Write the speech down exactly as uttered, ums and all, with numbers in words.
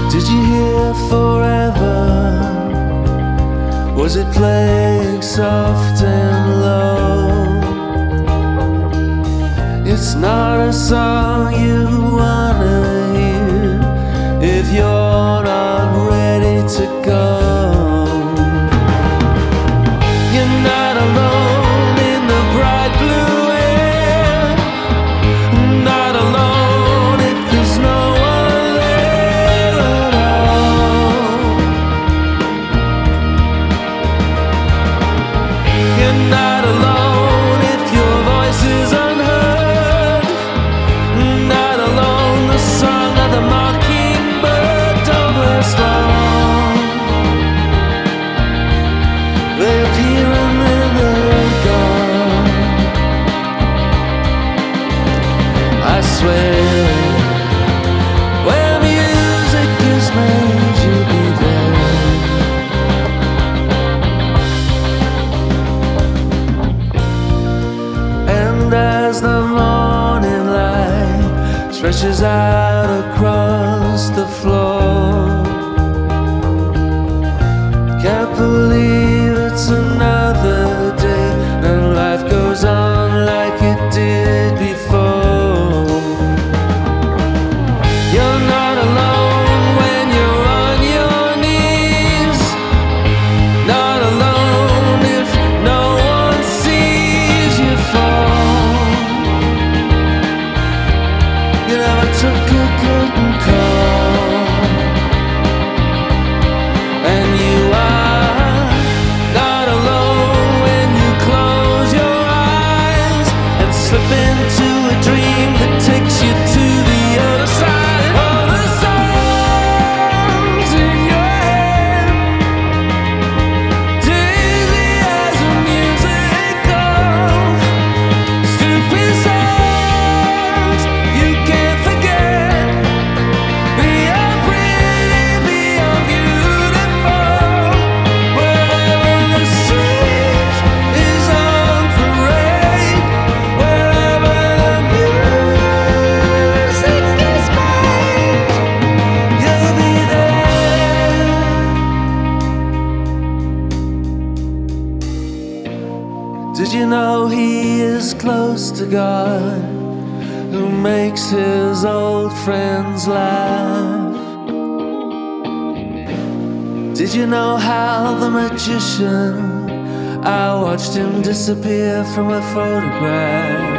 Did you hear forever? Was it playing soft and low? It's not a song you wanna hear if you're not ready to go. You're not alone in the bright blue air, not alone if there's no one there at all. You're not alone if your voice is unheard, not alone. The song of the mockingbird don't last long. They appear and then they're gone. I swear, where music is made, you'll be there. And as the morning light stretches out across the floor, can't believe it's another day and life goes on like it did before. You're not alone when you're on your knees, not alone if no one sees you fall. You never took a curtain call, and you are not alone when you close your eyes and slip into a dream that takes you to the other side. All the songs in your head, dizzy as a musical, stupid songs you can't forget. Beyond pretty, beyond beautiful, wherever the street is on parade, wherever the music is made, you'll be there. Did you know he is close to God, who makes his old friends laugh? Did you know how the magician, I watched him disappear from a photograph?